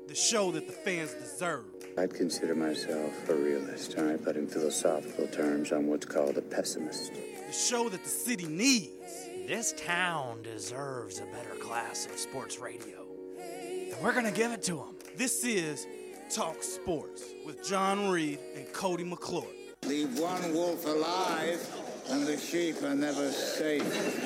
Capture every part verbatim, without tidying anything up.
The show that the fans deserve. I'd consider myself a realist, all right, but in philosophical terms, I'm what's called a pessimist. The show that the city needs. This town deserves a better class of sports radio, and we're going to give it to them. This is Talk Sports with John Reed and Cody McClure. Leave one wolf alive, and the sheep are never safe.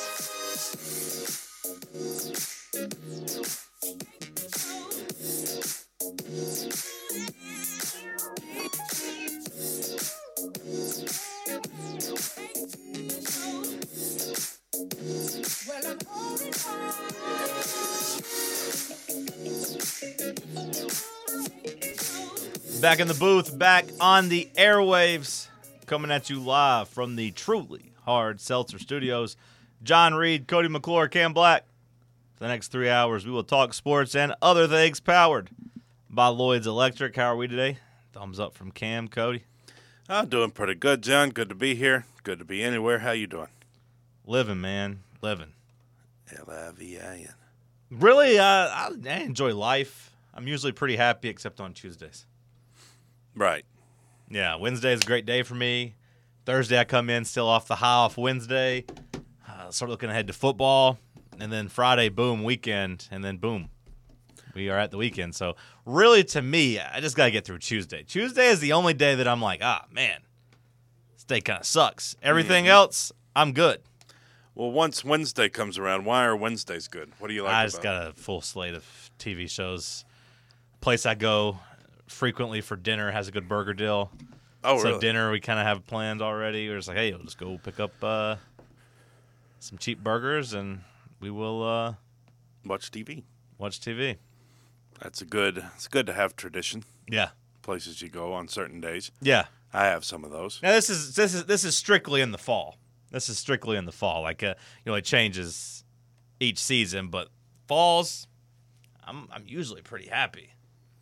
Back in the booth, back on the airwaves, coming at you live from the truly hard seltzer studios. John Reed, Cody McClure, Cam Black. For the next three hours, we will talk sports and other things powered by Lloyd's Electric. How are we today? Thumbs up from Cam, Cody. I'm doing pretty good, John. Good to be here. Good to be anywhere. How you doing? Living, man. Living. L I V I N. Really, uh, I, I enjoy life. I'm usually pretty happy except on Tuesdays. Right. Yeah, Wednesday is a great day for me. Thursday I come in still off the high off Wednesday. Uh, start looking ahead to football. And then Friday, boom, weekend. And then boom, we are at the weekend. So really to me, I just got to get through Tuesday. Tuesday is the only day that I'm like, ah, man, this day kind of sucks. Everything mm-hmm. else, I'm good. Well, once Wednesday comes around, why are Wednesdays good? What do you like I about just got a full slate of T V shows. Place I go frequently for dinner has a good burger deal. Oh, so really? Dinner, we kind of have planned already. We're just like, hey, we'll just go pick up uh, some cheap burgers, and we will uh, watch T V. Watch T V. That's a good. It's good to have tradition. Yeah. Places you go on certain days. Yeah. I have some of those. Now this is this is this is strictly in the fall. This is strictly in the fall. Like uh, you know, it changes each season, but falls, I'm I'm usually pretty happy.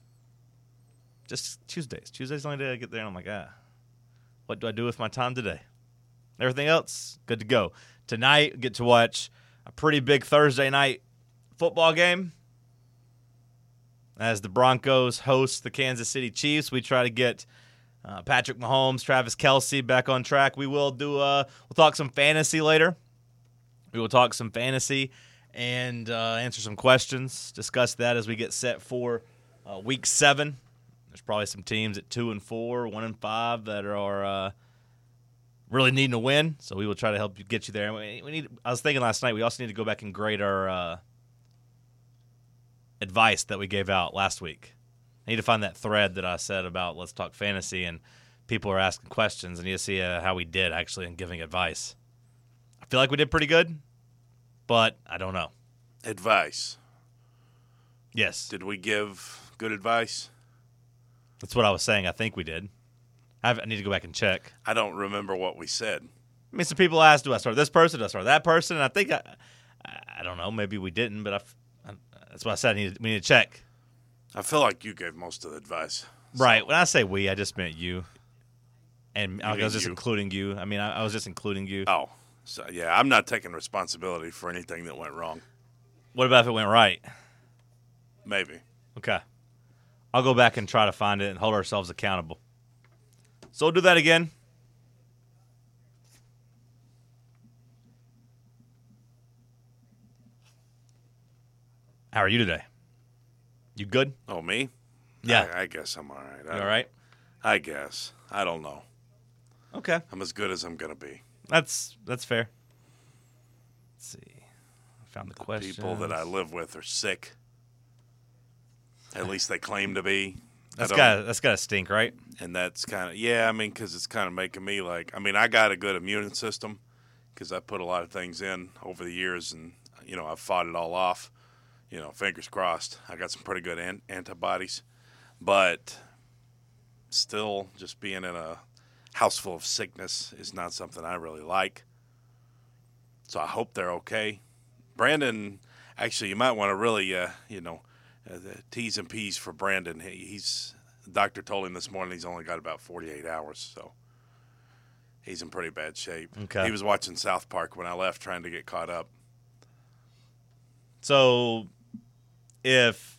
Just Tuesdays. Tuesday's the only day I get there, and I'm like, ah, what do I do with my time today? Everything else, good to go. Tonight, we get to watch a pretty big Thursday night football game. As the Broncos host the Kansas City Chiefs, we try to get uh, Patrick Mahomes, Travis Kelce back on track. We will do. Uh, we'll talk some fantasy later. We will talk some fantasy and uh, answer some questions. Discuss that as we get set for uh, Week Seven. There's probably some teams at two and four, one and five that are uh, really needing to win. So we will try to help you get you there. We, we need. I was thinking last night we also need to go back and grade our uh, advice that we gave out last week. I need to find that thread that I said about let's talk fantasy, and people are asking questions. I need to see uh, how we did actually in giving advice. I feel like we did pretty good, but I don't know. Advice. Yes. Did we give good advice? That's what I was saying. I think we did. I, have, I need to go back and check. I don't remember what we said. I mean, some people asked, do I start this person? Do I start that person? And I think, I, I don't know, maybe we didn't, but I, I, that's what I said. I need, we need to check. I feel like you gave most of the advice. Right. So. When I say we, I just meant you. And you I was just you. including you. I mean, I, I was just including you. Oh, so yeah, I'm not taking responsibility for anything that went wrong. What about if it went right? Maybe. Okay. I'll go back and try to find it and hold ourselves accountable. So we'll do that again. How are you today? You good? Oh, me? Yeah. I, I guess I'm all right. You all right? I guess. I don't know. Okay. I'm as good as I'm going to be. That's that's fair. Let's see. I found the, the question. People that I live with are sick. At least they claim to be. That's got that's got to stink, right? And that's kind of, yeah, I mean, because it's kind of making me like, I mean, I got a good immune system because I put a lot of things in over the years, and, you know, I've fought it all off. You know, fingers crossed. I got some pretty good an- antibodies. But still, just being in a house full of sickness is not something I really like. So I hope they're okay. Brandon, actually, you might want to really, uh, you know, uh, the T's and P's for Brandon. He, he's the doctor told him this morning he's only got about forty-eight hours, so he's in pretty bad shape. Okay. He was watching South Park when I left, trying to get caught up. So if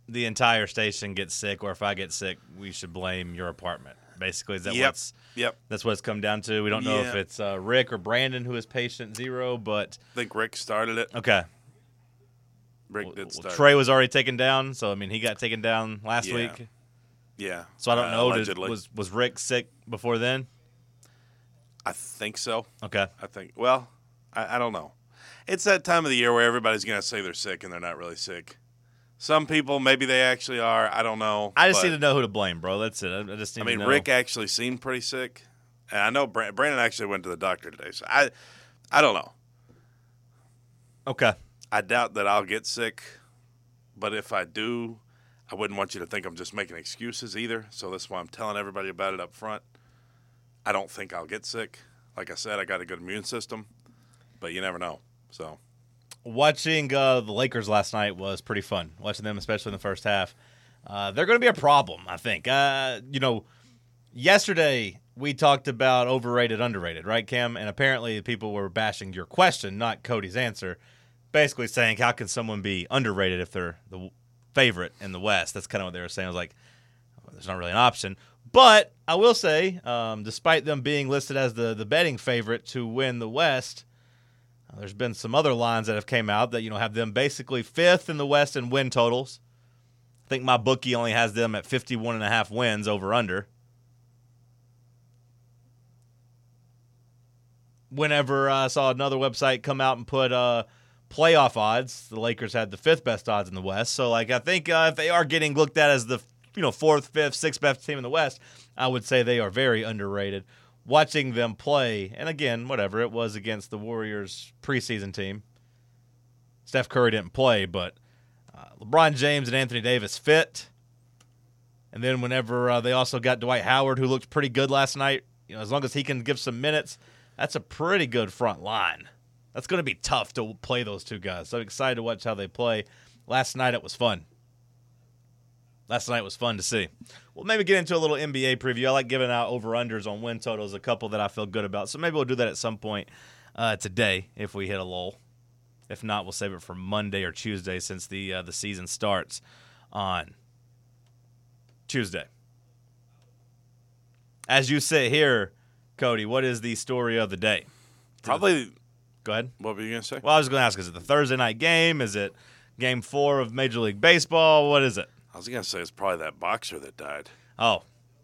the entire station gets sick, or if I get sick, we should blame your apartment. Basically, is that Yep. what's Yep. that's what it's come down to? We don't know if Yeah. it's uh, Rick or Brandon who is patient zero, but I think Rick started it. okay. Rick Well, did well, start. Trey was already taken down, so I mean he got taken down last Yeah. week. Yeah. So I don't uh, know. Did, Allegedly. was was Rick sick before then? I think so. Okay. I think. Well, I, I don't know. It's that time of the year where everybody's going to say they're sick and they're not really sick. Some people, maybe they actually are. I don't know. I just but, need to know who to blame, bro. That's it. I I just need I mean, to know. Rick actually seemed pretty sick, and I know Brand- Brandon actually went to the doctor today. So I, I don't know. Okay. I doubt that I'll get sick, but if I do, I wouldn't want you to think I'm just making excuses either. So that's why I'm telling everybody about it up front. I don't think I'll get sick. Like I said, I got a good immune system, but you never know. So Watching uh, the Lakers last night was pretty fun. Watching them, especially in the first half. Uh, they're going to be a problem, I think. Uh, you know, yesterday we talked about overrated, underrated, right, Cam? And apparently people were bashing your question, not Cody's answer, basically saying, how can someone be underrated if they're the favorite in the West? That's kind of what they were saying. I was like, well, there's not really an option. But I will say, um, despite them being listed as the, the betting favorite to win the West, uh, there's been some other lines that have came out that, you know, have them basically fifth in the West in win totals. I think my bookie only has them at fifty-one and a half wins over under. Whenever I saw another website come out and put uh, playoff odds, the Lakers had the fifth best odds in the West. So, like, I think uh, if they are getting looked at as the, you know, fourth, fifth, sixth best team in the West, I would say they are very underrated. Watching them play, and again, whatever, it was against the Warriors preseason team. Steph Curry didn't play, but uh, LeBron James and Anthony Davis fit. And then whenever uh, they also got Dwight Howard, who looked pretty good last night, you know, as long as he can give some minutes, that's a pretty good front line. That's going to be tough to play those two guys. So I'm excited to watch how they play. Last night it was fun. Last night was fun to see. We'll maybe get into a little N B A preview. I like giving out over-unders on win totals, a couple that I feel good about. So maybe we'll do that at some point uh, today if we hit a lull. If not, we'll save it for Monday or Tuesday since the uh, the season starts on Tuesday. As you sit here, Cody, what is the story of the day? probably. Go ahead. What were you going to say? Well, I was going to ask, is it the Thursday night game? Is it game four of Major League Baseball? What is it? I was going to say it's probably that boxer that died. Oh,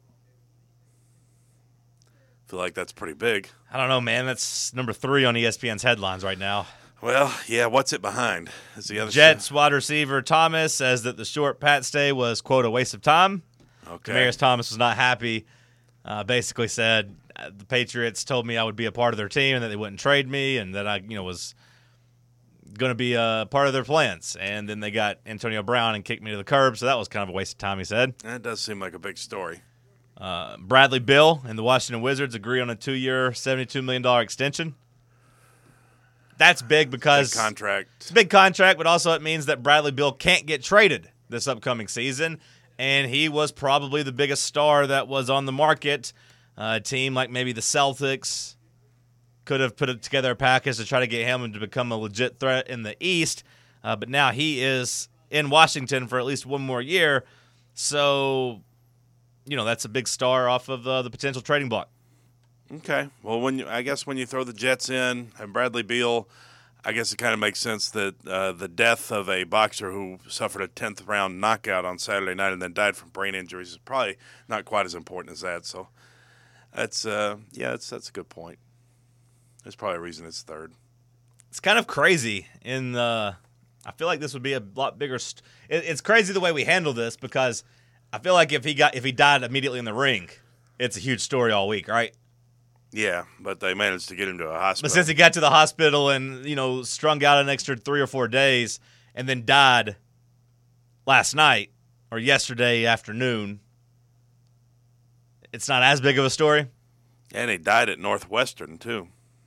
I feel like that's pretty big. I don't know, man. That's number three on E S P N's headlines right now. Well, yeah, what's it behind? Is the other Jets wide receiver Thomas says that the short Pat stay was, quote, a waste of time. Okay. Demarius Thomas was not happy. Uh, basically said uh, the Patriots told me I would be a part of their team and that they wouldn't trade me and that I, you know, was going to be a part of their plans. And then they got Antonio Brown and kicked me to the curb, so that was kind of a waste of time, he said. That does seem like a big story. Uh, Bradley Beal and the Washington Wizards agree on a two-year, seventy-two million dollars extension. That's big because Big contract. it's a big contract, but also it means that Bradley Beal can't get traded this upcoming season, and he was probably the biggest star that was on the market. Uh, a team like maybe the Celtics could have put together a package to try to get him to become a legit threat in the East, uh, but now he is in Washington for at least one more year, so you know that's a big star off of uh, the potential trading block. Okay. Well, when you, I guess when you throw the Jets in and Bradley Beal, I guess it kind of makes sense that uh, the death of a boxer who suffered a tenth round knockout on Saturday night and then died from brain injuries is probably not quite as important as that. So that's uh, yeah, that's that's a good point. There's probably a reason it's third. It's kind of crazy. In the, I feel like this would be a lot bigger. St- it, it's crazy the way we handle this because I feel like if he got if he died immediately in the ring, it's a huge story all week, right? Yeah, but they managed to get him to a hospital. But since he got to the hospital and, you know, strung out an extra three or four days and then died last night or yesterday afternoon, it's not as big of a story. And he died at Northwestern, too,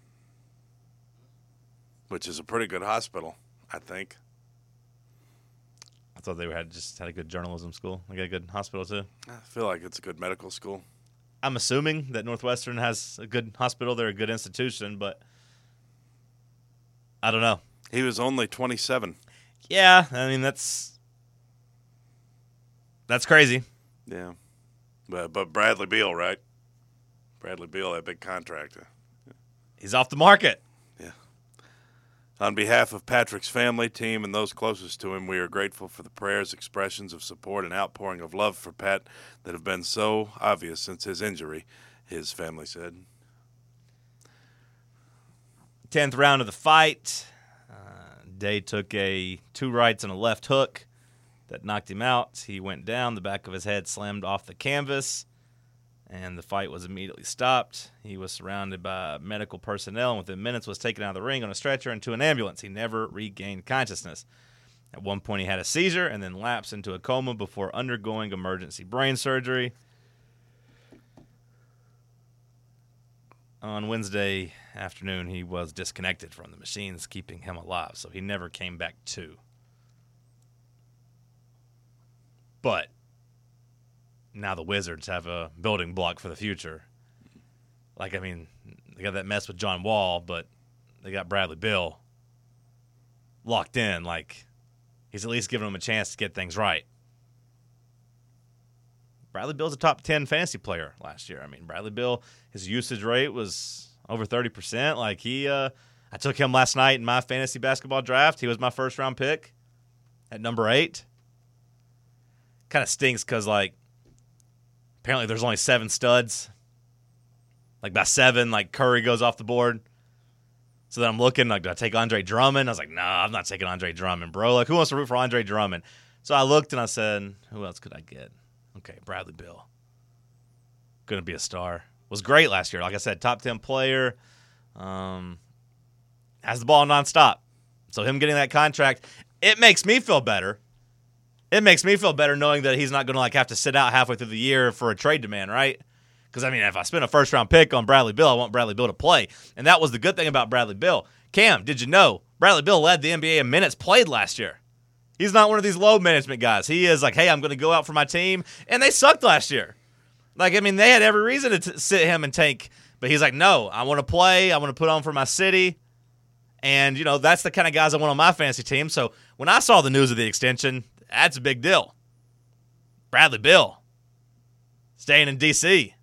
which is a pretty good hospital, I think. I thought they had just had a good journalism school. They got a good hospital, too. I feel like it's a good medical school. I'm assuming that Northwestern has a good hospital. They're a good institution, but I don't know. He was only twenty-seven. Yeah, I mean, that's That's crazy. Yeah. But, but Bradley Beal, right? Bradley Beal, that big contractor. He's off the market. Yeah. On behalf of Patrick's family, team, and those closest to him, we are grateful for the prayers, expressions of support, and outpouring of love for Pat that have been so obvious since his injury, his family said. Tenth round of the fight. Uh, Day took a two rights and a left hook that knocked him out. He went down. The back of his head slammed off the canvas, and the fight was immediately stopped. He was surrounded by medical personnel, and within minutes was taken out of the ring on a stretcher into an ambulance. He never regained consciousness. At one point, he had a seizure and then lapsed into a coma before undergoing emergency brain surgery. On Wednesday afternoon, he was disconnected from the machines keeping him alive, so he never came back to. But now the Wizards have a building block for the future. Like, I mean, they got that mess with John Wall, but they got Bradley Beal locked in. Like, he's at least giving them a chance to get things right. Bradley Beal's a top ten fantasy player last year. I mean, Bradley Beal, his usage rate was over thirty percent. Like, he, uh, I took him last night in my fantasy basketball draft. He was my first round pick at number eight. Kind of stinks because, like, apparently there's only seven studs. Like, by seven, like, Curry goes off the board. So then I'm looking, like, do I take Andre Drummond? I was like, no, nah, I'm not taking Andre Drummond, bro. Like, who wants to root for Andre Drummond? So I looked and I said, who else could I get? Okay, Bradley Beal. Going to be a star. Was great last year. Like I said, top ten player. Um, has the ball nonstop. So him getting that contract, it makes me feel better. It makes me feel better knowing that he's not going to like have to sit out halfway through the year for a trade demand, right? Because, I mean, if I spend a first-round pick on Bradley Beal, I want Bradley Beal to play. And that was the good thing about Bradley Beal. Cam, did you know Bradley Beal led the N B A in minutes played last year? He's not one of these load management guys. He is like, hey, I'm going to go out for my team. And they sucked last year. Like, I mean, they had every reason to t- sit him and tank. But he's like, no, I want to play. I want to put on for my city. And, you know, that's the kind of guys I want on my fantasy team. So when I saw the news of the extension, that's a big deal. Bradley Beal staying in D C.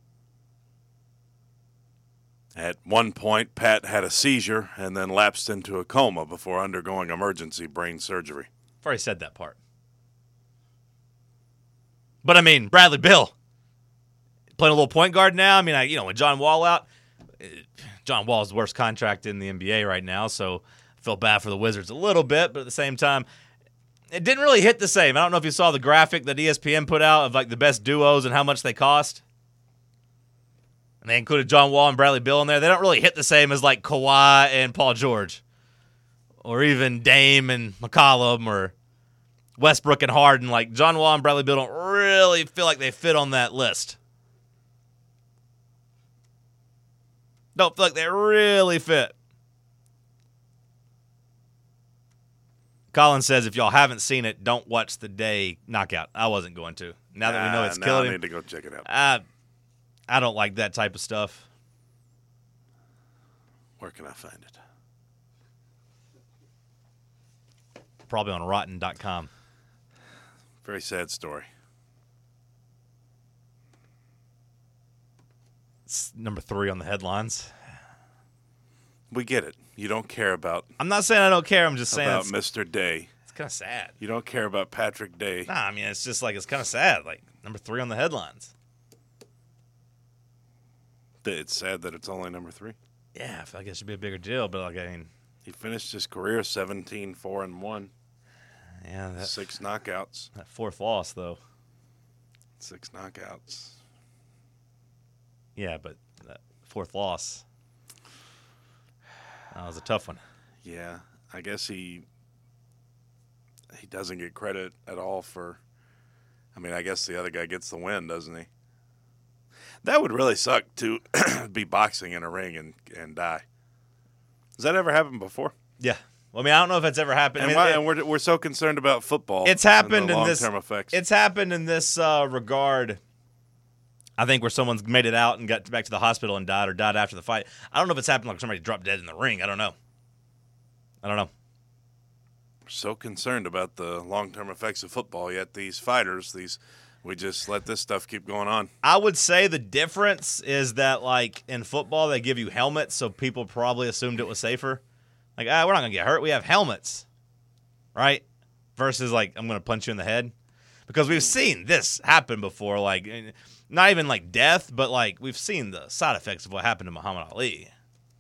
At one point, Pat had a seizure and then lapsed into a coma before undergoing emergency brain surgery. I've already said that part. But, I mean, Bradley Beal playing a little point guard now. I mean, I, you know, with John Wall out, John Wall is the worst contract in the N B A right now, so I feel bad for the Wizards a little bit, but at the same time, it didn't really hit the same. I don't know if you saw the graphic that E S P N put out of, like, the best duos and how much they cost. And they included John Wall and Bradley Beal in there. They don't really hit the same as, like, Kawhi and Paul George. Or even Dame and McCollum or Westbrook and Harden. Like, John Wall and Bradley Beal don't really feel like they fit on that list. Don't feel like they really fit. Colin says, if y'all haven't seen it, don't watch the Day knockout. I wasn't going to. Now that we know it's uh, killing I him. need to go check it out. I, I don't like that type of stuff. Where can I find it? Probably on rotten dot com. Very sad story. It's number three on the headlines. We get it. You don't care about I'm not saying I don't care. I'm just saying about it's, Mister Day. it's kind of sad. You don't care about Patrick Day. Nah, I mean, it's just like, it's kind of sad. Like, number three on the headlines. It's sad that it's only number three. Yeah, I feel like it should be a bigger deal, but, like, I mean, He finished his career seventeen four and one. yeah, that, Six knockouts. that fourth loss, though. Six knockouts. Yeah, but that fourth loss, that was a tough one. Yeah, I guess he he doesn't get credit at all for. I mean, I guess the other guy gets the win, doesn't he? That would really suck to be boxing in a ring and, and die. Has that ever happened before? Yeah. Well, I mean, I don't know if it's ever happened. And, I mean, why, it- and we're we're so concerned about football. It's and happened the in this. long-term effects. It's happened in this uh, regard. I think where someone's made it out and got back to the hospital and died, or died after the fight. I don't know if it's happened like somebody dropped dead in the ring. I don't know. I don't know. We're so concerned about the long-term effects of football, yet these fighters, these We just let this stuff keep going on. I would say the difference is that, like, in football, they give you helmets, so people probably assumed it was safer. Like, ah, we're not going to get hurt. We have helmets, right? Versus, like, I'm going to punch you in the head. Because we've seen this happen before, like, not even, like, death, but, like, we've seen the side effects of what happened to Muhammad Ali.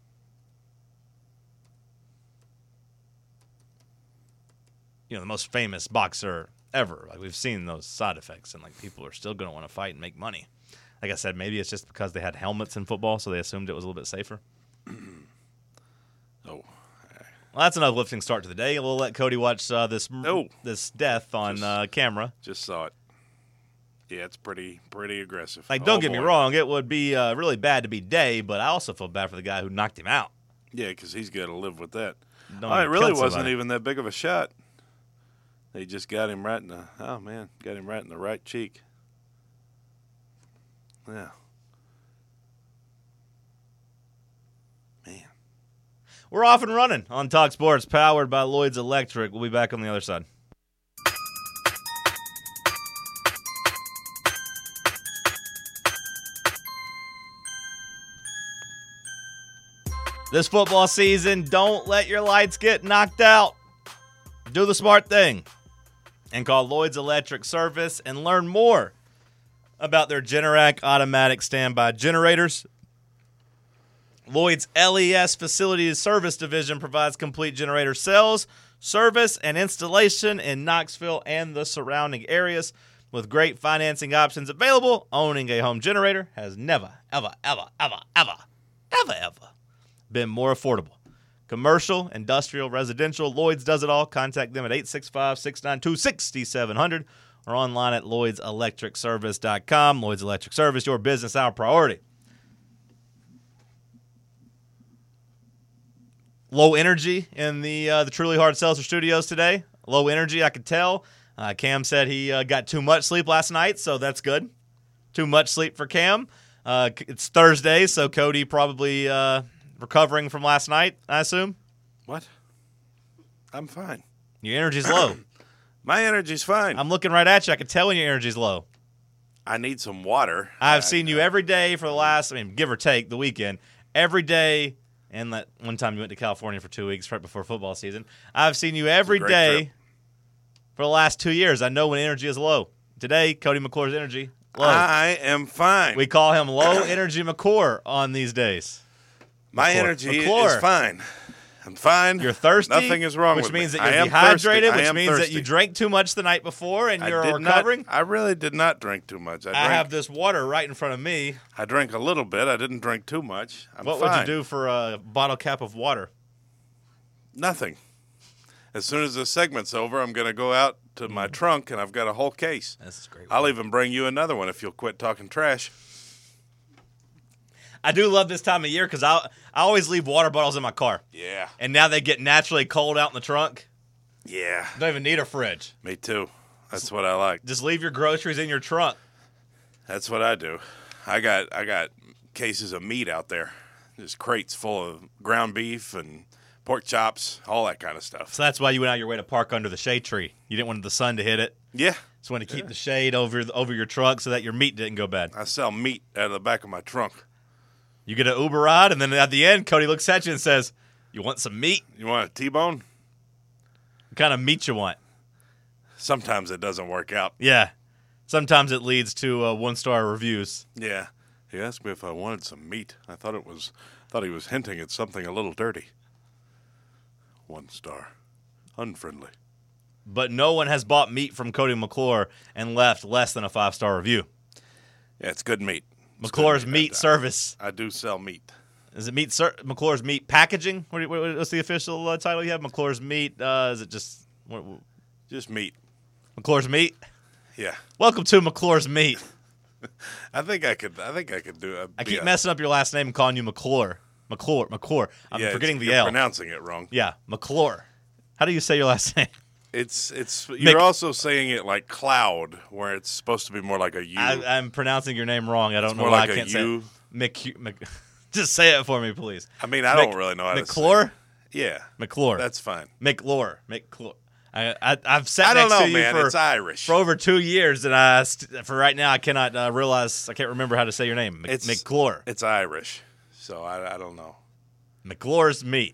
You know, the most famous boxer ever. Like, we've seen those side effects, and, like, people are still going to want to fight and make money. Like I said, maybe it's just because they had helmets in football, so they assumed it was a little bit safer. Oh. Well, that's an uplifting start to the day. We'll let Cody watch uh, this No. this death on Just- uh, camera. Just saw it. Yeah, it's pretty pretty aggressive. Like, don't Oh, get me boy. wrong, it would be uh, really bad to be Day, but I also feel bad for the guy who knocked him out. Yeah, because he's got to live with that. Don't Oh, it even really kill wasn't somebody. even that big of a shot. They just got him right in the, oh, man, got him right in the right cheek. Yeah. Man. We're off and running on Talk Sports, powered by Lloyd's Electric. We'll be back on the other side. This football season, don't let your lights get knocked out. Do the smart thing and call Lloyd's Electric Service and learn more about their Generac automatic standby generators. Lloyd's L E S Facilities Service Division provides complete generator sales, service, and installation in Knoxville and the surrounding areas. With great financing options available, owning a home generator has never, ever, ever, ever, ever, ever, ever been more affordable. Commercial, industrial, residential, Lloyd's does it all. Contact them at eight six five, six nine two, six seven zero zero or online at lloyds electric service dot com. Lloyd's Electric Service, your business, our priority. Low energy in the uh, the Truly Hard Seltzer Studios today. Low energy, I could tell. Uh, Cam said he uh, got too much sleep last night, so that's good. Too much sleep for Cam. Uh, it's Thursday, so Cody probably uh, recovering from last night, I assume. What? I'm fine. Your energy's low. My energy's fine. I'm looking right at you. I can tell when your energy's low. I need some water. I've I- seen you every day for the last, I mean, give or take, the weekend. Every day, and that one time you went to California for two weeks right before football season. I've seen you every great day trip. for the last two years. I know when energy is low. Today, Cody McClure's energy, low. I am fine. We call him Low Energy McClure on these days. My McClure. energy McClure. is fine. I'm fine. You're thirsty. Nothing is wrong which with means me. that you're I am dehydrated, thirsty. I which am means that thirsty. you drank too much the night before and I you're did recovering. Not, I really did not drink too much. I, I drank, have this water right in front of me. I drank a little bit. I didn't drink too much. I'm What fine. would you do for a bottle cap of water? Nothing. As soon as this segment's over, I'm going to go out to my trunk, and I've got a whole case. This is great. I'll even bring you another one if you'll quit talking trash. I do love this time of year because I I always leave water bottles in my car, Yeah. and now they get naturally cold out in the trunk. Yeah. Don't even need a fridge. Me too. That's what I like. Just leave your groceries in your trunk. That's what I do. I got I got cases of meat out there. Just crates full of ground beef and pork chops, all that kind of stuff. So that's why you went out your way to park under the shade tree. You didn't want the sun to hit it. Yeah. Just wanted to keep the shade over over your truck so that your meat didn't go bad. I sell meat out of the back of my trunk. You get an Uber ride, and then at the end, Cody looks at you and says, "You want some meat? You want a T-bone? What kind of meat you want?" Sometimes it doesn't work out. Yeah. Sometimes it leads to uh, one-star reviews. Yeah. He asked me if I wanted some meat. I thought it was thought he was hinting at something a little dirty. One star. Unfriendly. But no one has bought meat from Cody McClure and left less than a five-star review. Yeah, it's good meat. It's McClure's good Meat I- Service. I do sell meat. Is it meat? Ser- McClure's Meat Packaging? What, what, what's the official uh, title you have? McClure's Meat. Uh, is it just what, what- Just meat. McClure's Meat? Yeah. Welcome to McClure's Meat. I think I could I think I could do it. I keep messing up your last name and calling you McClure. McClure. McClure. I'm yeah, forgetting it's- the you're L. pronouncing it wrong. Yeah, McClure. How do you say your last name? It's it's you're Mc- also saying it like cloud, where it's supposed to be more like a U. I, I'm pronouncing your name wrong. I don't It's know more why like I a can't say U. it. Mc, Mc, just say it for me, please. I mean, I Mc- don't really know how to say McClure? it. Yeah, McClure. that's fine. McClure. McClure. I, I I've sat I don't next know, to you man. for It's Irish. for over two years, and I st- for right now I cannot uh, realize I can't remember how to say your name. Mc- It's- McClure. It's Irish, so I, I don't know. McClure's meat.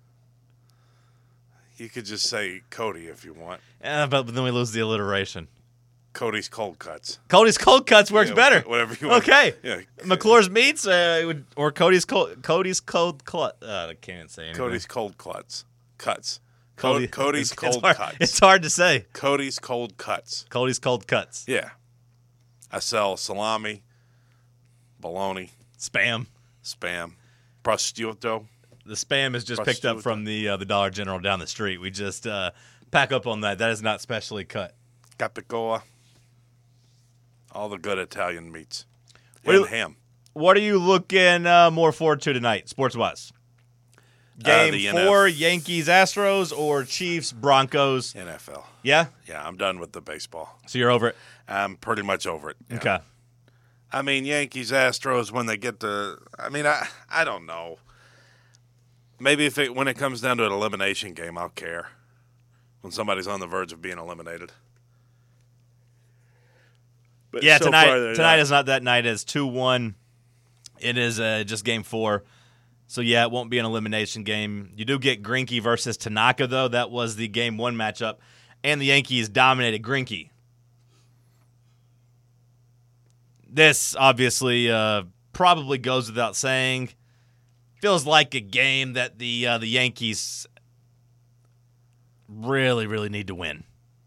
You could just say Cody if you want. Eh, but then we lose the alliteration. Cody's Cold Cuts. Cody's cold cuts works Yeah, better. whatever you want. Okay. Yeah. McClure's meats, uh, would- or Cody's cold, Cody's cold clut. Uh, I can't say anything. Cody's Cold Cuts. Cuts. Cody- Co- Cody's it's, Cold it's hard, Cuts. It's hard to say. Cody's Cold Cuts. Cody's cold cuts. Yeah. I sell salami, bologna, Spam. spam, prosciutto. The spam is just picked up Prosciutto. from the uh, the Dollar General down the street. We just uh, pack up on that. That is not specially cut. Capicola, all the good Italian meats, What and do- ham. What are you looking uh, more forward to tonight, sports-wise? Game the four, N F Yankees, Astros, or Chiefs, Broncos? N F L. Yeah? Yeah, I'm done with the baseball. So you're over it? I'm pretty much over it. yeah. Okay. I mean, Yankees, Astros, when they get to, I mean, I I don't know. Maybe if it when it comes down to an elimination game, I'll care. When somebody's on the verge of being eliminated. But Yeah, so tonight far, they're tonight not. is not that night. It's two one. It is uh, just game four. So, yeah, it won't be an elimination game. You do get Greinke versus Tanaka, though. That was the game one matchup. And the Yankees dominated Greinke. This, obviously, uh, probably goes without saying. Feels like a game that the uh, the Yankees really, really need to win.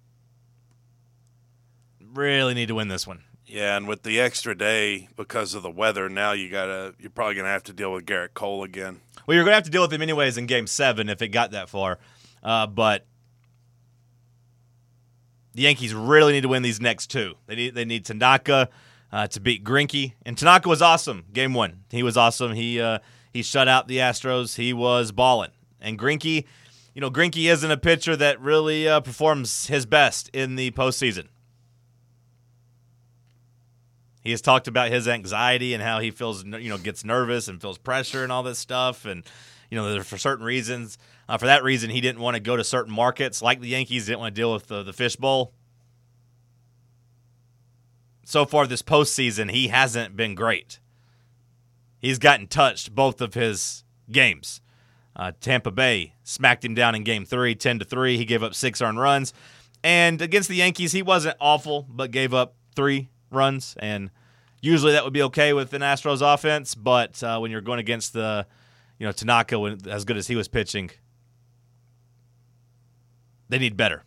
Really need to win this one. Yeah, and with the extra day because of the weather, now you gotta you're probably gonna have to deal with Garrett Cole again. Well, you're going to have to deal with him anyways in Game seven if it got that far. Uh, but the Yankees really need to win these next two. They need they need Tanaka uh, to beat Greinke. And Tanaka was awesome Game one. He was awesome. He uh, he shut out the Astros. He was balling. And Greinke, you know, Greinke isn't a pitcher that really uh, performs his best in the postseason. He has talked about his anxiety and how he feels, you know, gets nervous and feels pressure and all this stuff. And, you know, for certain reasons, uh, for that reason, he didn't want to go to certain markets like the Yankees, didn't want to deal with the, the fishbowl. So far this postseason, he hasn't been great. He's gotten touched both of his games. Uh, Tampa Bay smacked him down in game three, ten to three. He gave up six earned runs. And against the Yankees, he wasn't awful, but gave up three runs. And usually that would be okay with an Astros offense, but uh, when you're going against the, you know, Tanaka, when, as good as he was pitching, they need better.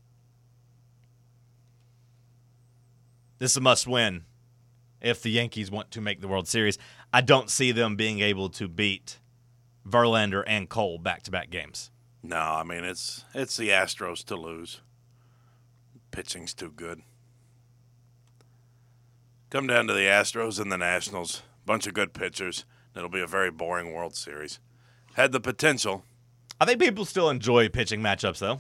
This is a must-win if the Yankees want to make the World Series. I don't see them being able to beat Verlander and Cole back-to-back games. No, I mean it's it's the Astros to lose. Pitching's too good. Come down to the Astros and the Nationals. Bunch of good pitchers. It'll be a very boring World Series. Had the potential. I think people still enjoy pitching matchups, though.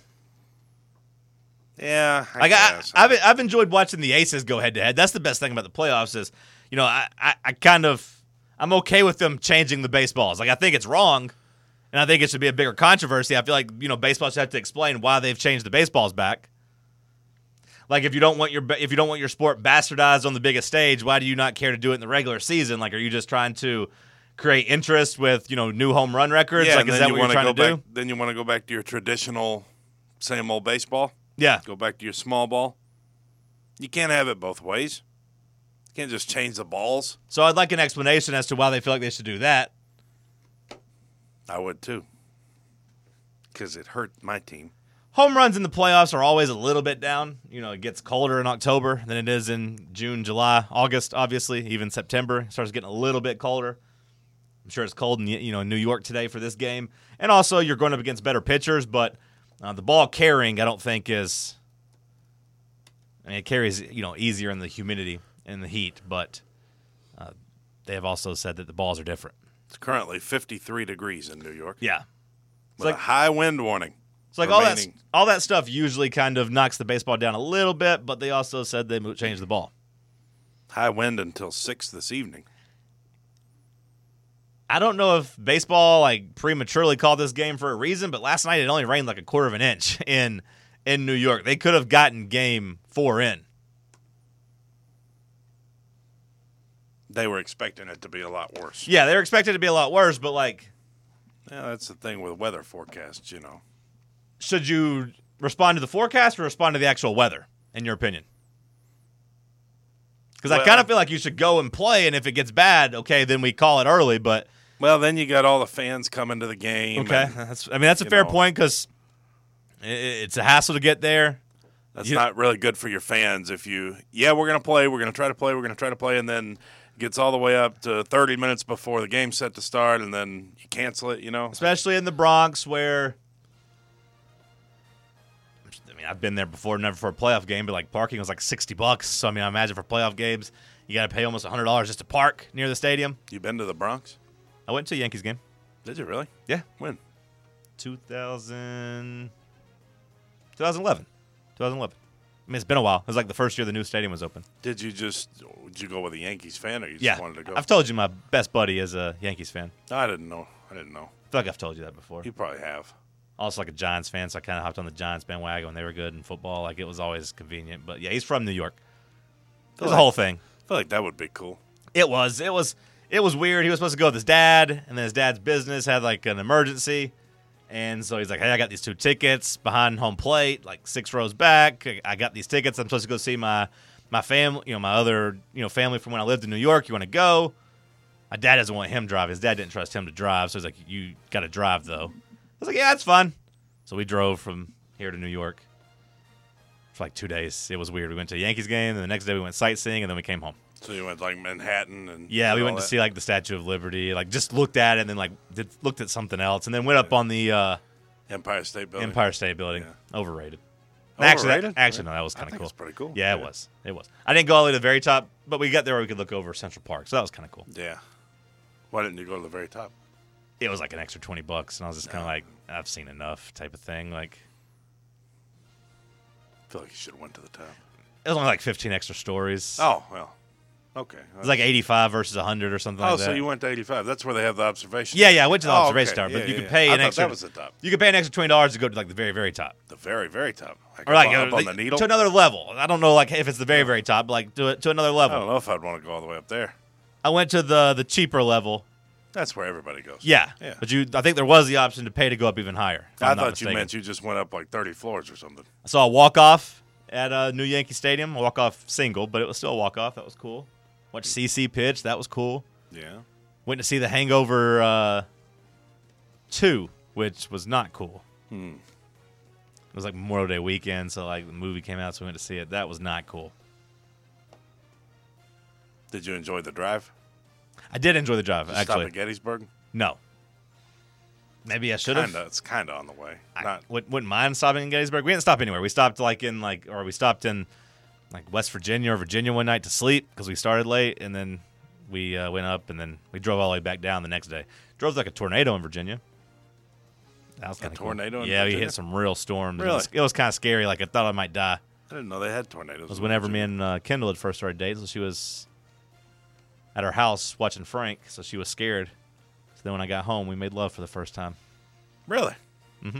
Yeah, I Like I, guess. I've I've enjoyed watching the Aces go head to head. That's the best thing about the playoffs is, you know, I, I, I kind of I'm okay with them changing the baseballs. Like I think it's wrong, and I think it should be a bigger controversy. I feel like you know baseball should have to explain why they've changed the baseballs back. Like if you don't want your if you don't want your sport bastardized on the biggest stage, why do you not care to do it in the regular season? Like, are you just trying to create interest with you know new home run records? yeah, like and is then that you what you're wanna trying to go do? back, Then you want to go back to your traditional same old baseball? Yeah. Go back to your small ball? You can't have it both ways. You can't just change the balls. So I'd like an explanation as to why they feel like they should do that. I would too. Because it hurt my team. Home runs in the playoffs are always a little bit down. You know, it gets colder in October than it is in June, July, August, obviously, even September. It starts getting a little bit colder. I'm sure it's cold in you know New York today for this game. And also, you're going up against better pitchers, but uh, the ball carrying, I don't think is. I mean, it carries you know easier in the humidity and the heat, but uh, they have also said that the balls are different. It's currently fifty-three degrees in New York. Yeah, With like- a high wind warning. it's like all that remaining. all that stuff usually kind of knocks the baseball down a little bit, but they also said they would change the ball. High wind until six this evening. I don't know if baseball like prematurely called this game for a reason, but last night it only rained like a quarter of an inch in in New York. They could have gotten game four in. They were expecting it to be a lot worse. Yeah, they were expecting it to be a lot worse, but, like, Yeah, that's the thing with weather forecasts, you know. should you respond to the forecast or respond to the actual weather, in your opinion? Because I Well- kind of feel like you should go and play, and if it gets bad, okay, then we call it early, but Well, then you got all the fans coming to the game. okay. and That's, I mean, that's a you fair know. point because it's a hassle to get there. That's You- not really good for your fans if you, yeah, we're going to play, we're going to try to play, we're going to try to play, and then it gets all the way up to thirty minutes before the game's set to start, and then you cancel it, you know? Especially in the Bronx where, I mean, I've been there before, never for a playoff game, but, like, parking was like sixty bucks. So, I mean, I imagine for playoff games, you got to pay almost one hundred dollars just to park near the stadium. You been to the Bronx? I went to a Yankees game. Did you really? Yeah. When? two thousand, twenty eleven. twenty eleven. I mean, it's been a while. It was like the first year the new stadium was open. Did you just, did you go with a Yankees fan, or you just Yeah. wanted to go? I've told you my best buddy is a Yankees fan. I didn't know. I didn't know. I feel like I've told you that before. You probably have. Also like a Giants fan, so I kind of hopped on the Giants bandwagon when they were good in football. Like, it was always convenient. But, yeah, he's from New York. It was a like- whole thing. I feel like that would be cool. It was. It was. It was weird. He was supposed to go with his dad, and then his dad's business had like an emergency, and so he's like, "Hey, I got these two tickets behind home plate, like six rows back. I- I got these tickets. I'm supposed to go see my my family, you know, my other you know family from when I lived in New York. You want to go?" My dad doesn't want him to drive. His dad didn't trust him to drive, so he's like, "You got to drive, though." I was like, "Yeah, it's fun." So we drove from here to New York for like two days. It was weird. We went to a Yankees game, and the next day we went sightseeing, and then we came home. So you went like Manhattan and Yeah, we and went all to that? see like the Statue of Liberty, like just looked at it and then like did, looked at something else, and then went up on the uh, Empire State Building. Empire State Building. Yeah. Overrated. Actually, that, Overrated? actually, no, that was I kind of think cool. it's pretty cool. Yeah, it Yeah. was. It was. I didn't go all the way to the very top, but we got there where we could look over Central Park, so that was kind of cool. Yeah. Why didn't you go to the very top? It was like an extra twenty bucks, and I was just kind of like, I've seen enough type of thing. Like, I feel like you should have went to the top. it was only like fifteen extra stories. Oh, well. Okay. It was like eighty-five versus one hundred or something Oh, like that. so you went to eighty-five. That's where they have the observation. Yeah, yeah, I went to the Oh, observation okay. tower, but Yeah, you yeah, could yeah. pay I an thought extra. that was the top. You could pay an extra twenty dollars to go to like the very, very top. The very, very top. Like Or like up, uh, up on the- the needle. to another level. I don't know, like if it's the very, very top, but like to to another I level. don't know if I'd want to go all the way up there. I went to the the cheaper level. That's where everybody goes. Yeah, Yeah. but you, I think there was the option to pay to go up even higher. if I I'm not thought mistaken. you meant you just went up like thirty floors or something. I saw a walk off at uh, New Yankee Stadium. A walk off single, but it was still a walk off. That was cool. Watched C C pitch. That was cool. Yeah. Went to see The Hangover uh, two, which was not cool. Hmm. It was like Memorial Day weekend, so like the movie came out, so we went to see it. That was not cool. Did you enjoy the drive? I did enjoy the drive, Did you stop actually. at Gettysburg? No. Maybe I should have. Kinda. It's kind of on the way. I Not. wouldn't, wouldn't mind stopping in Gettysburg. We didn't stop anywhere. We stopped like in like, or we stopped in like West Virginia or Virginia one night to sleep because we started late, and then we uh, went up, and then we drove all the way back down the next day. Drove like a tornado in Virginia. That was A kind of tornado in Yeah, we Virginia? hit some real storms. It Really? was, it was kind of scary. Like I thought I might die. I didn't know they had tornadoes. It was in whenever me Virginia. and uh, Kendall had first started dating. So she was at her house watching Frank, so she was scared. So then when I got home, we made love for the first time. Really? Mm-hmm.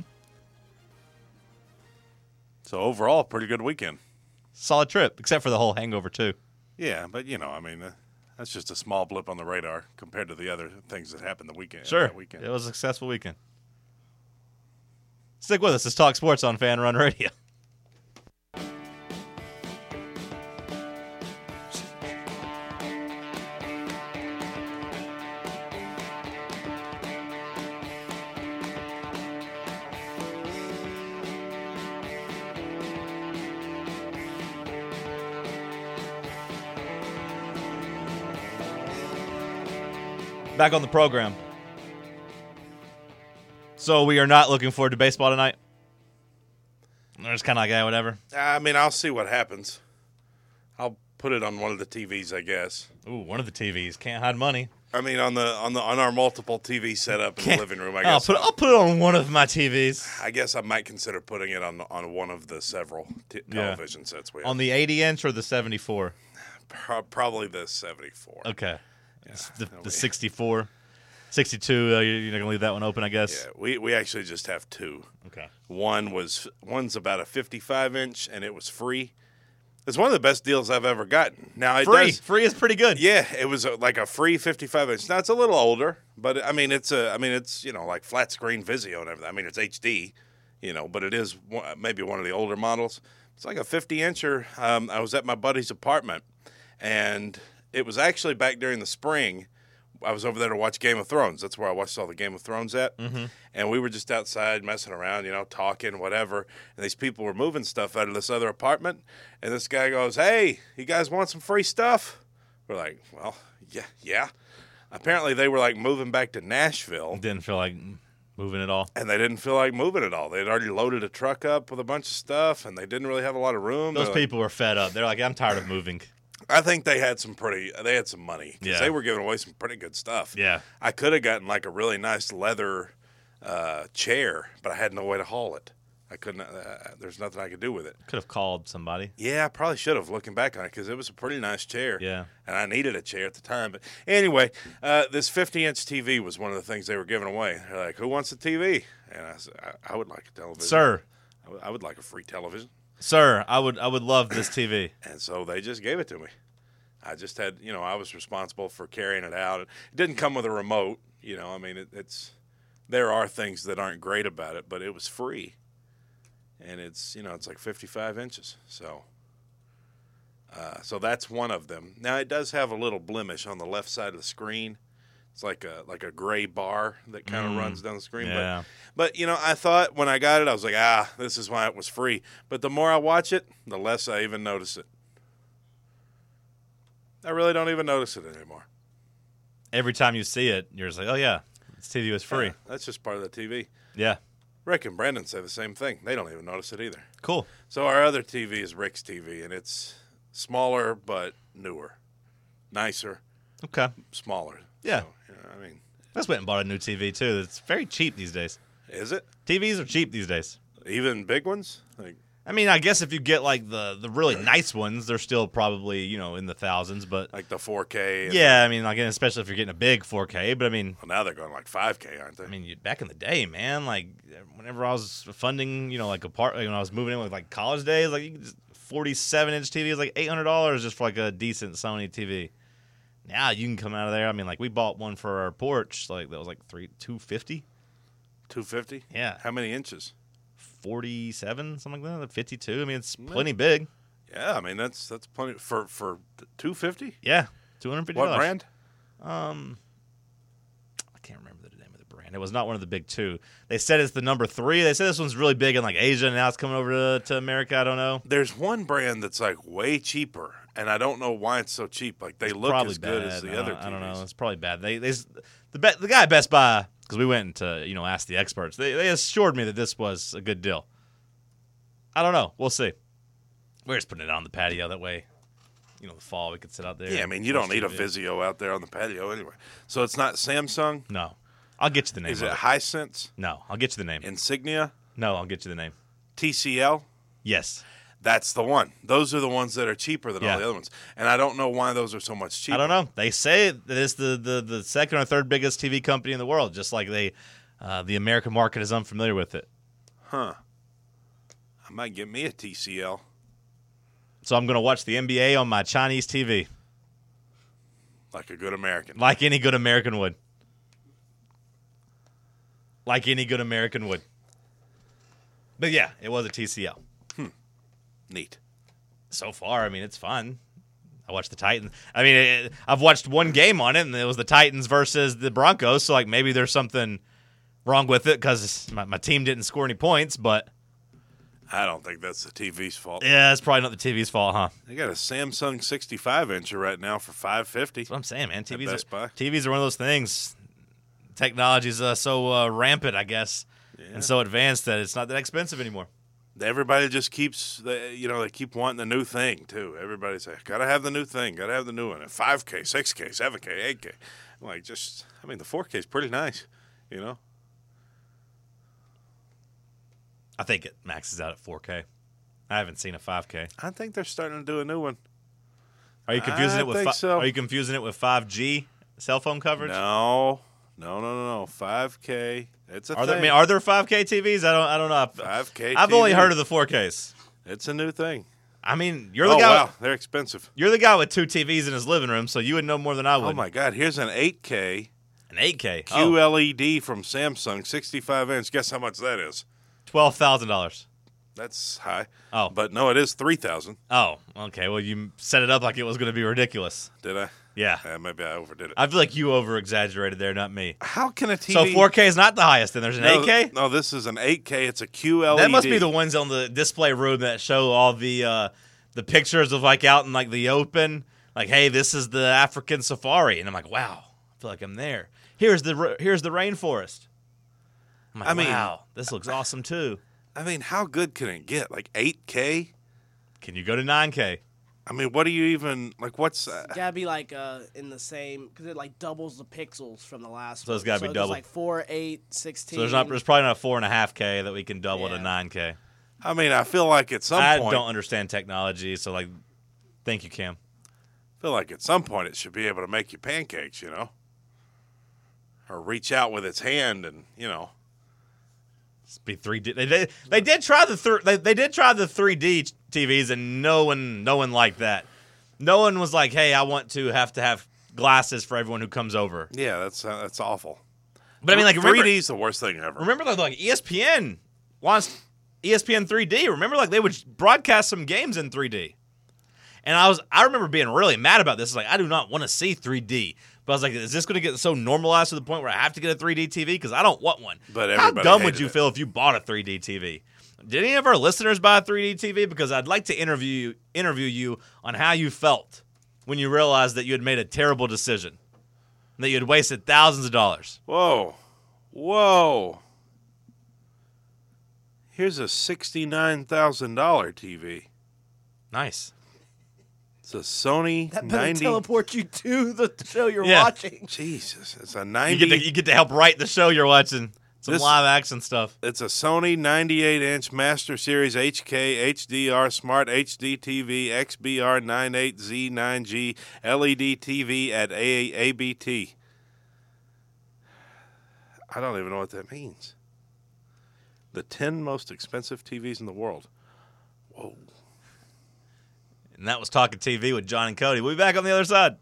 So overall, pretty good weekend. Solid trip, except for the whole hangover too. Yeah, but you know, I mean, uh, that's just a small blip on the radar compared to the other things that happened the weekend. Sure, that weekend. it was a successful weekend. Stick with us. Let's talk sports on Fan Run Radio. Back on the program. So we are not looking forward to baseball tonight. We're just kind of like, yeah, whatever. I mean, I'll see what happens. I'll put it on one of the T Vs, I guess. Ooh, one of the T Vs can't hide money. I mean, on the on the on our multiple T V setup in Can't- the living room, I I'll guess. put I'll put it on one of my T Vs. I guess I might consider putting it on on one of the several t- Yeah. television sets we have. On the eighty inch or the seventy-four. Pro- probably the seventy-four. Okay, It's the, no the way. sixty-four. sixty-two, uh, you're not gonna leave that one open, I guess. Yeah, we we actually just have two. Okay. One was one's about a fifty-five inch, and it was free. It's one of the best deals I've ever gotten. Now it Free, does, free is pretty good. yeah, it was a, like a free fifty-five inch. Now it's a little older, but I mean it's a, I mean it's you know like flat screen Vizio and everything. I mean it's H D, you know, but it is one- maybe one of the older models. It's like a fifty incher. Um, I was at my buddy's apartment, and it was actually back during the spring. I was over there to watch Game of Thrones. That's where I watched all the Game of Thrones at. Mm-hmm. And we were just outside messing around, you know, talking, whatever. And these people were moving stuff out of this other apartment. And this guy goes, "Hey, you guys want some free stuff?" We're like, "Well, yeah, yeah." Apparently they were like moving back to Nashville. Didn't feel like moving at all. And they didn't feel like moving at all. They'd already loaded a truck up with a bunch of stuff, and they didn't really have a lot of room. Those They're people were fed up. They're like, I'm tired of moving. Like, I think they had some pretty, they had some money. Because Yeah. they were giving away some pretty good stuff. Yeah. I could have gotten like a really nice leather uh, chair, but I had no way to haul it. I couldn't, uh, there's nothing I could do with it. Could have called somebody. Yeah, I probably should have, looking back on it, because it was a pretty nice chair. Yeah. And I needed a chair at the time. But anyway, uh, this fifty inch T V was one of the things they were giving away. They're like, "Who wants a T V?" And I said, I, I would like a television. Sir, I would, I would like a free television. sir, I would I would love this T V. And so they just gave it to me. I just had, you know, I was responsible for carrying it out. It didn't come with a remote. You know, I mean, it, it's, there are things that aren't great about it, but it was free. And it's, you know, it's like fifty-five inches. So, uh, so that's one of them. Now it does have a little blemish on the left side of the screen. It's like a like a gray bar that kind of Mm, runs down the screen. yeah. But, but, you know, I thought when I got it, I was like, ah, this is why it was free. But the more I watch it, the less I even notice it. I really don't even notice it anymore. Every time you see it, you're just like, oh, yeah, this T V was free. Yeah, that's just part of the T V. Yeah. Rick and Brendan say the same thing. They don't even notice it either. Cool. So our other T V is Rick's T V, and it's smaller but newer, nicer, Okay. smaller. Yeah. So, you know, I mean, I just went and bought a new T V, too. It's very cheap these days. is it? T Vs are cheap these days. Even big ones? Like, I mean, I guess if you get, like, the, the really nice ones, they're still probably, you know, in the thousands. But, like the four K? And, yeah, I mean, like, especially if you're getting a big four K. But, I mean, well, now they're going like five K, aren't they? I mean, you, back in the day, man, like, whenever I was funding, you know, like, a part, like, when I was moving in with, like, college days, like, you could just, forty-seven inch T V is like eight hundred dollars just for, like, a decent Sony T V. Now you can come out of there. I mean, like, we bought one for our porch, like, that was, like, three two fifty. two fifty? Yeah. How many inches? forty-seven, something like that, fifty-two. I mean, it's plenty big. Yeah, I mean, that's that's plenty. For, for two fifty? Yeah, two hundred fifty dollars. What brand? Um, I can't remember the name of the brand. It was not one of the big two. They said it's the number three. They said this one's really big in, like, Asia, and now it's coming over to, to America. I don't know. There's one brand that's like way cheaper, and I don't know why it's so cheap. Like they look Probably as good bad. as the I other don't- T Vs. I don't know. It's probably bad. They, they the be, the guy at Best Buy, because we went to, you know, ask the experts. They they assured me that this was a good deal. I don't know. We'll see. We're just putting it on the patio that way. You know, the fall we could sit out there. Yeah, I and mean, you watch don't need a T V. Vizio out there on the patio anyway. So it's not Samsung. No, I'll get you the name. Is of it it? Hisense, No, I'll get you the name. Insignia, No, I'll get you the name. T C L? Yes. That's the one. Those are the ones that are cheaper than Yeah. all the other ones. And I don't know why those are so much cheaper. I don't know. They say that it's the, the, the second or third biggest T V company in the world, just like they, uh, the American market is unfamiliar with it. Huh. I might get me a T C L. So I'm going to watch the N B A on my Chinese T V, Like a good American. like any good American would. Like any good American would. But yeah, it was a T C L. Neat. So far, I mean, it's fun. I watched the Titans. I mean, it, I've watched one game on it, and it was the Titans versus the Broncos. So, like, maybe there's something wrong with it because my, my team didn't score any points. But I don't think that's the T V's fault. yeah, it's probably not the T V's fault, huh? They got a Samsung sixty-five incher right now for five fifty. That's what I'm saying, man. T Vs, Best Buy. are, T Vs are one of those things. Technology's uh, so uh, rampant, I guess, and so advanced that it's not that expensive anymore. Everybody just keeps, the, you know, they keep wanting the new thing too. Everybody's like, gotta have the new thing, gotta have the new one. And five K, six K, seven K, eight K. I'm like, just, I mean, the four K is pretty nice, you know. I think it maxes out at four K. I haven't seen a five K. I think they're starting to do a new one. Are you confusing I it with? think Fi- so. Are you confusing it with five G cell phone coverage? No, No, no, no, no. five K. It's a Are there, I thing. mean, are there five K T Vs? I don't. I don't know. five K I've T V. only heard of the four Ks. It's a new thing. I mean, you're the oh, guy. wow. With, They're expensive. you're the guy with two T Vs in his living room, so you would know more than I would. Oh, my God. Here's an eight K An eight K. Q Oh, L E D from Samsung, sixty-five inch. Guess how much that is? twelve thousand dollars. That's high. Oh. But no, it is three thousand. Oh, okay. Well, you set it up like it was going to be ridiculous. Did I? Yeah. Yeah, maybe I overdid it. I feel like you over exaggerated there, not me. How can a T V? So four K is not the highest, then there's an no, eight K? No, this is an eight K. It's a Q L E D. That must be the ones on the display room that show all the uh, the pictures of like out in like the open. Like, hey, this is the African safari. And I'm like, wow, I feel like I'm there. Here's the here's the rainforest. I'm like, I mean- wow, this looks awesome too. I mean, how good can it get? Like eight K? Can you go to nine K? I mean, what do you even like? What's uh, Gotta be like uh, in the same because it like doubles the pixels from the last. So it's one. gotta be so double. It's like four, eight, sixteen. So there's not there's probably not a four and a half K that we can double to Yeah. nine K. I mean, I feel like at some I point, don't understand technology, so like, thank you, Cam. I feel like at some point it should be able to make you pancakes, you know, or reach out with its hand and you know. Be three D. They did. They did try the thir- they, they did try the three D T Vs, and no one no one liked that. No one was like, "Hey, I want to have to have glasses for everyone who comes over." Yeah, that's uh, that's awful. But I mean, like, three remember, D's the worst thing ever. remember like, like E S P N wants E S P N three D. Remember, like they would broadcast some games in three D, and I was I remember being really mad about this. Like, I do not want to see three D. But I was like, is this going to get so normalized to the point where I have to get a three D T V? Because I don't want one. But how everybody dumb would hated you it. feel if you bought a three D T V? Did any of our listeners buy a three D T V? Because I'd like to interview you, interview you on how you felt when you realized that you had made a terrible decision, and that you had wasted thousands of dollars. Whoa, whoa! Here's a sixty-nine thousand dollar T V. Nice. It's a Sony That better ninety. teleport you to the show you're Yeah. watching. Jesus, it's a You ninety. get to you get to help write the show you're watching. Some This- live action stuff. It's a Sony ninety-eight inch Master Series H K H D R Smart H D T V X B R ninety-eight Z nine G L E D T V at A B T. I don't even know what that means. The ten most expensive T Vs in the world. Whoa. And that was Talking T V with John and Cody. We'll be back on the other side.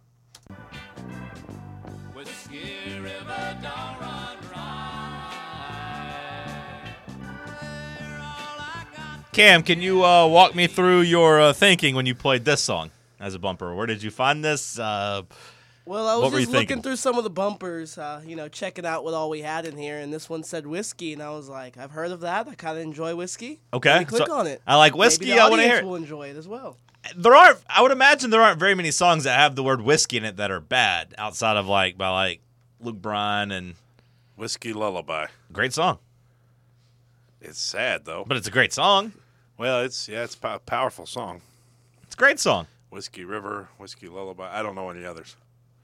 Cam, can you uh, walk me through your uh, thinking when you played this song as a bumper? Where did you find this? Uh, Well, I was What were you just looking thinking? through some of the bumpers, uh, you know, checking out what all we had in here, and this one said whiskey, and I was like, I've heard of that. I kind of enjoy whiskey. Okay, Let me click so on it. I like whiskey. Maybe the I wanna audience hear it. will enjoy it as well. there aren't. I would imagine there aren't very many songs that have the word whiskey in it that are bad, outside of like by like Luke Bryan and Whiskey Lullaby. great song. It's sad though. But it's a great song. Well, it's yeah, it's a powerful song. It's a great song. Whiskey River, Whiskey Lullaby. I don't know any others.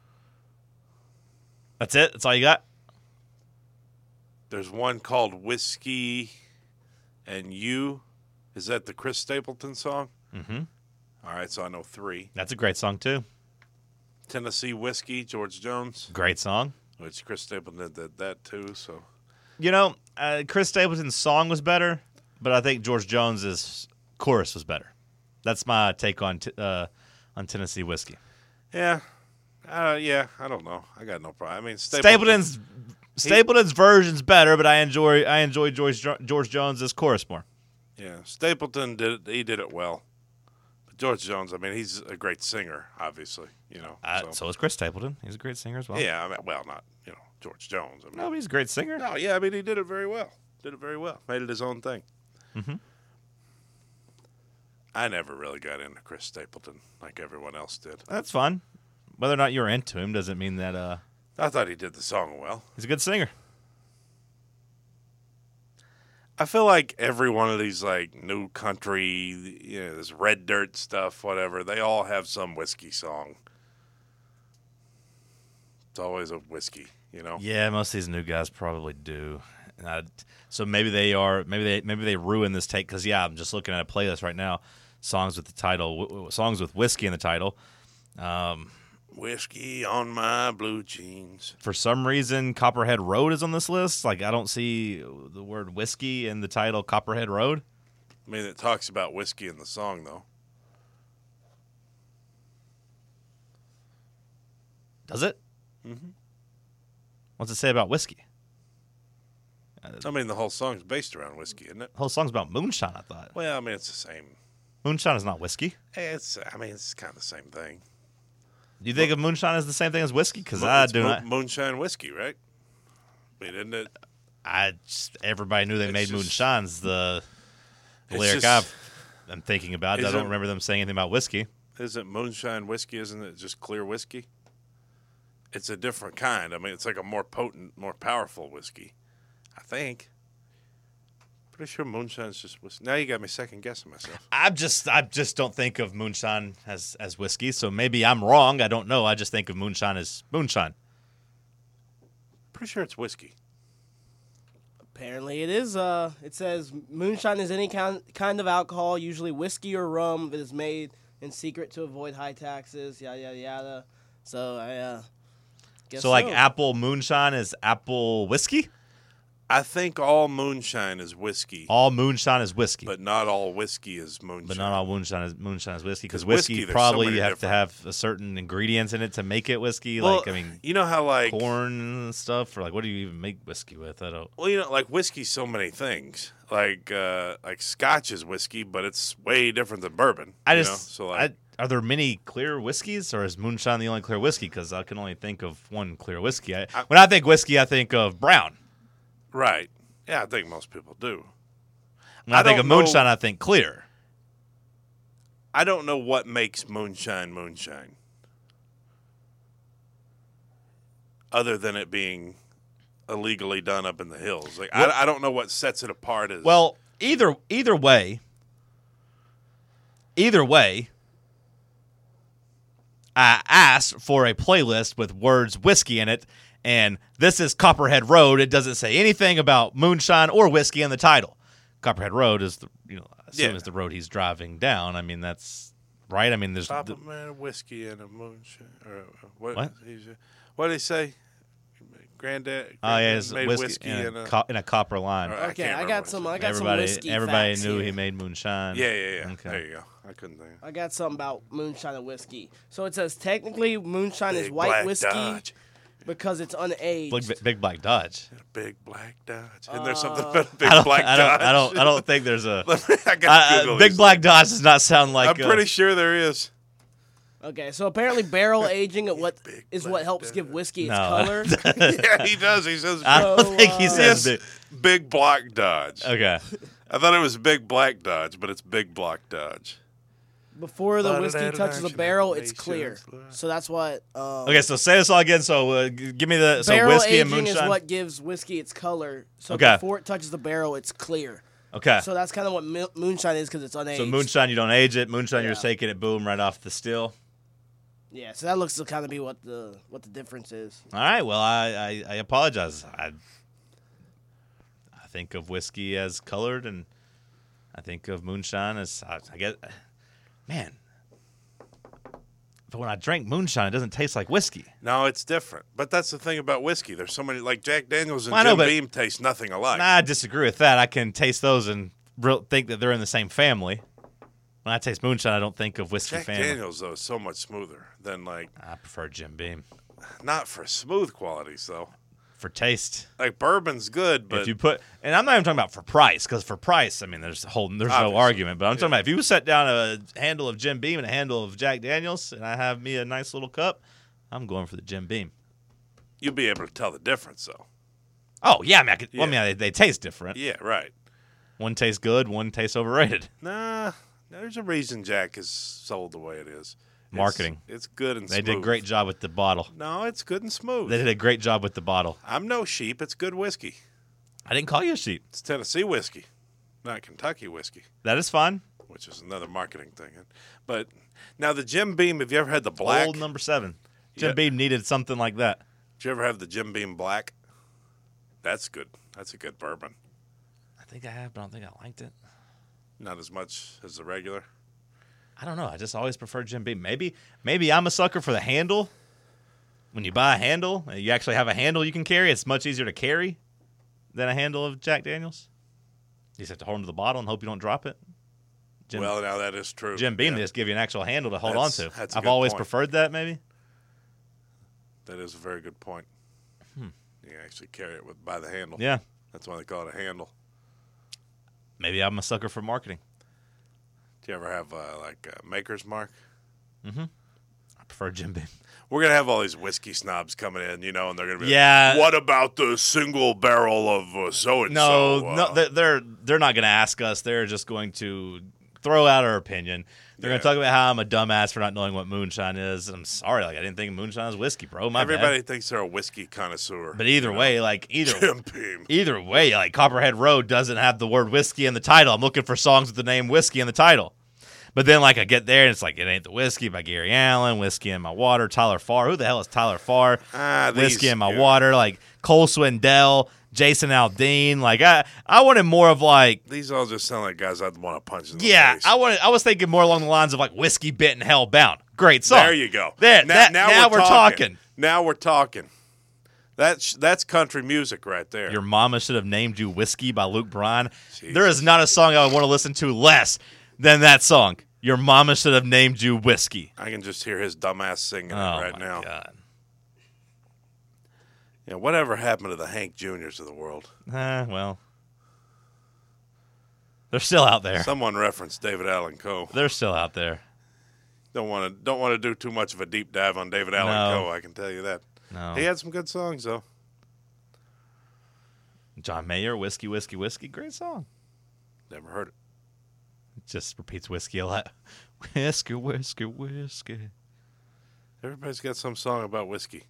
That's it. That's all you got. There's one called Whiskey and You. Is that the Chris Stapleton song? Mm-hmm. All right, so I know three. That's a great song too. Tennessee Whiskey, George Jones, Great song. which Chris Stapleton did that too. So You know, uh, Chris Stapleton's song was better, but I think George Jones's chorus was better. That's my take on t- uh, on Tennessee Whiskey. yeah, uh, yeah. I don't know. I got no problem. I mean, Stapleton, Stapleton's Stapleton's version's better, but I enjoy I enjoy George Jo- George Jones's chorus more. Yeah, Stapleton did it. He did it well. But George Jones, I mean, he's a great singer, obviously. You know. Uh, so. so is Chris Stapleton. He's a great singer as well. Yeah, I mean, well, not you know George Jones. I mean, No, but he's a great singer. no, yeah, I mean, he did it very well. Did it very well. Made it his own thing. Mm-hmm. I never really got into Chris Stapleton like everyone else did. That's fun. Whether or not you're into him doesn't mean that uh, I thought he did the song well. he's a good singer. I feel like every one of these like new country, you know, this red dirt stuff, whatever, they all have some whiskey song. It's always a whiskey, you know. Yeah, most of these new guys probably do. And I, so maybe they are. Maybe they maybe they ruin this take because yeah, I'm just looking at a playlist right now. Songs with the title, w- w- songs with whiskey in the title. Um, Whiskey on my blue jeans. For some reason, Copperhead Road is on this list. Like, I don't see the word whiskey in the title Copperhead Road. I mean, it talks about whiskey in the song, though. Does it? Mm-hmm. What's it say about whiskey? I mean, the whole song's based around whiskey, isn't it? The whole song's about moonshine, I thought. Well, I mean, it's the same. Moonshine is not whiskey. It's, I mean, it's kind of the same thing. Do you think of moonshine as the same thing as whiskey? Because Mo- I it's do mo- not. Moonshine whiskey, right? I mean, isn't it? I just, everybody knew they It's made just- moonshine's the It's lyric just- I've, I'm thinking about. I Isn't- don't remember them saying anything about whiskey. Isn't moonshine whiskey, isn't it just clear whiskey? It's a different kind. I mean, it's like a more potent, more powerful whiskey, I think. Pretty sure moonshine's just whiskey. Now you got me second guessing myself. I just I just don't think of moonshine as, as whiskey, so maybe I'm wrong. I don't know. I just think of moonshine as moonshine. Pretty sure it's whiskey. Apparently it is. Uh, it says moonshine is any kind kind of alcohol, usually whiskey or rum, that is made in secret to avoid high taxes. Yada yada yada. So I uh, guess So, like, apple moonshine is apple whiskey? I think all moonshine is whiskey, All moonshine is whiskey. but not all whiskey is moonshine. But not all moonshine is moonshine is whiskey, because 'Cause whiskey, whiskey, there's so probably many you have to different- have a certain ingredients in it to make it whiskey. Well, like I mean, you know how like corn and stuff, or like what do you even make whiskey with? I don't. well, you know, like whiskey's so many things. Like uh, like Scotch is whiskey, but it's way different than bourbon. I you just. know? so like I, are there many clear whiskeys, or is moonshine the only clear whiskey? Because I can only think of one clear whiskey. I, I- when I think whiskey, I think of brown. right. Yeah, I think most people do. When I, I think of don't know- moonshine, I think clear. I don't know what makes moonshine moonshine, other than it being illegally done up in the hills. Like What- I, I don't know what sets it apart as Well, either either way, either way, I asked for a playlist with words whiskey in it, and this is Copperhead Road. It doesn't say anything about moonshine or whiskey in the title. Copperhead Road is the you know I assume Yeah. is the road he's driving down. I mean that's right. I mean there's Pop the, a man of whiskey and a moonshine. Or, uh, what? What? He's, what did he say? Granddad. oh yeah, Granddad it's made whiskey, whiskey in, and a, a. co- in a copper line. Or I Okay, can't I remember got what some. he I said. got some everybody whiskey everybody facts knew here. he made moonshine. Yeah, yeah, yeah. Okay. There you go. I couldn't think. I got something about moonshine and whiskey. So it says technically moonshine is Big white black whiskey Dodge. because it's unaged. Big, big Black Dodge. Big black Dodge. Isn't there something Uh, about a big I don't, black I don't, Dodge? I don't. I don't think there's a. I got Uh, Google Big these Black things. Dodge does not sound like. I'm uh, pretty sure there is. Okay, so apparently barrel aging at what Big is black what helps give Dodge. whiskey its No. color. Yeah, he does. He says I don't So, think he uh, says Yes, big. big black Dodge. Okay. I thought it was Big Black Dodge, but it's Big Black Dodge. Before the Lot of whiskey that touches the action barrel, at it's the clear. nations. So that's what. Um, Okay, so say this all again. So uh, g- give me the so barrel whiskey and aging moonshine. is what gives whiskey its color. So Okay. before it touches the barrel, it's clear. okay. So that's kind of what mil- moonshine is because it's unaged. So moonshine, you don't age it. Moonshine, you're Yeah. taking it boom right off the still. Yeah, so that looks to kind of be what the what the difference is. All right. Well, I I, I apologize. I I think of whiskey as colored, and I think of moonshine as I, I get. Man, but when I drink moonshine, it doesn't taste like whiskey. No, it's different. But that's the thing about whiskey. There's so many, like Jack Daniels and Well, I know, Jim but- Beam taste nothing alike. Nah, I disagree with that. I can taste those and real, think that they're in the same family. When I taste moonshine, I don't think of whiskey Jack family. Daniels, though, is so much smoother than, like, I prefer Jim Beam not for smooth qualities, though. for taste. Like, bourbon's good, but If you put, and I'm not even talking about for price, because for price, I mean, there's a whole, there's no Obviously. argument. But I'm talking about if you set down a handle of Jim Beam and a handle of Jack Daniels, and I have me a nice little cup, I'm going for the Jim Beam. you'll be able to tell the difference, though. Oh yeah, I mean, I, could, well, I Yeah. mean, they, they taste different. Yeah, right. One tastes good, one tastes overrated. Nah, there's a reason Jack is sold the way it is. It's- Marketing. It's, good and They smooth. did a great job with the bottle. No, it's good and smooth. They did a great job with the bottle. I'm no sheep. It's good whiskey. I didn't call you a sheep. It's Tennessee whiskey, not Kentucky whiskey, That is fine. which is another marketing thing. But now the Jim Beam, have you ever had the black? Old number seven. Jim Yeah. Beam needed something like that. Did you ever have the Jim Beam Black? That's good. That's a good bourbon. I think I have, but I don't think I liked it. Not as much as the regular. I don't know. I just always prefer Jim Beam. Maybe, maybe I'm a sucker for the handle, when you buy a handle, you actually have a handle you can carry. It's much easier to carry than a handle of Jack Daniels. You just have to hold them to the bottle and hope you don't drop it. Jim, well, now that is true. Jim Beam, yeah. they just give you an actual handle to hold That's- on to. that's a I've good always point. preferred that, maybe. That is a very good point. Hmm. You can actually carry it with by the handle. Yeah. That's why they call it a handle. Maybe I'm a sucker for marketing. Do you ever have uh, like a Maker's Mark? Mm-hmm. I prefer Jim Beam. We're gonna have all these whiskey snobs coming in, you know, and they're gonna be Yeah. like, "What about the single barrel of uh, so and No, so?" no, they're they're, they're not going to ask us. They're just going to throw out our opinion. They're Yeah. going to talk about how I'm a dumbass for not knowing what moonshine is. I'm sorry, like I didn't think moonshine was whiskey, bro. My Everybody bad. thinks they're a whiskey connoisseur. But either you know? way, like either Jim Beam. either way, like Copperhead Road doesn't have the word whiskey in the title. I'm looking for songs with the name whiskey in the title. But then, like, I get there, and it's like, It Ain't the Whiskey by Gary Allen, Whiskey in My Water, Tyler Farr. Who the hell is Tyler Farr? Ah, these- Whiskey in My yeah. Water, like Cole Swindell, Jason Aldean. Like, I, I wanted more of, like, These all just sound like guys I'd want to punch in the yeah, face. I wanted, I was thinking more along the lines of, like, Whiskey Bitten Hellbound. Great song. There you go. There, that- now we're talking. Now we're talking. That's that's country music right there. Your Mama Should Have Named You Whiskey by Luke Bryan. Jesus. There is not a song I would want to listen to less than that song. Your Mama Should Have Named You Whiskey. I can just hear his dumbass singing Oh, it right my now. God. Yeah, whatever happened to the Hank Juniors of the world? Uh, well, they're still out there. Someone referenced David Allen Coe. They're still out there. Don't want to don't want to do too much of a deep dive on David Allen No. Coe. I can tell you that. No. He had some good songs though. John Mayer, Whiskey, Whiskey, Whiskey. Great song. Never heard it. It just repeats whiskey a lot. Whiskey, whiskey, whiskey. Everybody's got some song about whiskey.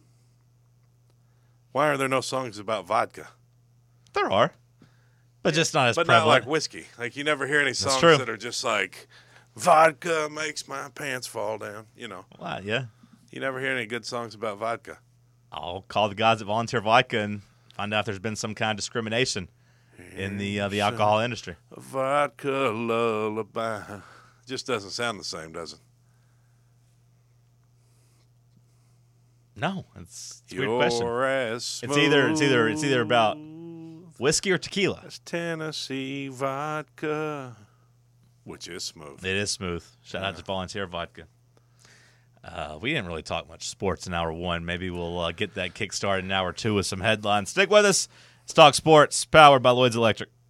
Why are there no songs about vodka? There are. But just not as But not prevalent. like whiskey. Like you never hear any songs true. that are just like vodka makes my pants fall down. You know, Wow, yeah. you never hear any good songs about vodka. I'll call the guys at Volunteer Vodka and find out if there's been some kind of discrimination in the uh, the alcohol industry. A vodka lullaby. Just doesn't sound the same, does it? No, it's, it's a weird You're question. as It's either it's either it's either about smooth whiskey or tequila. as Tennessee vodka, which is smooth. It is smooth. Shout out to Volunteer Vodka. Uh, we didn't really talk much sports in hour one. Maybe we'll uh, get that kick started in hour two with some headlines. Stick with us. Let's talk sports, powered by Lloyd's Electric.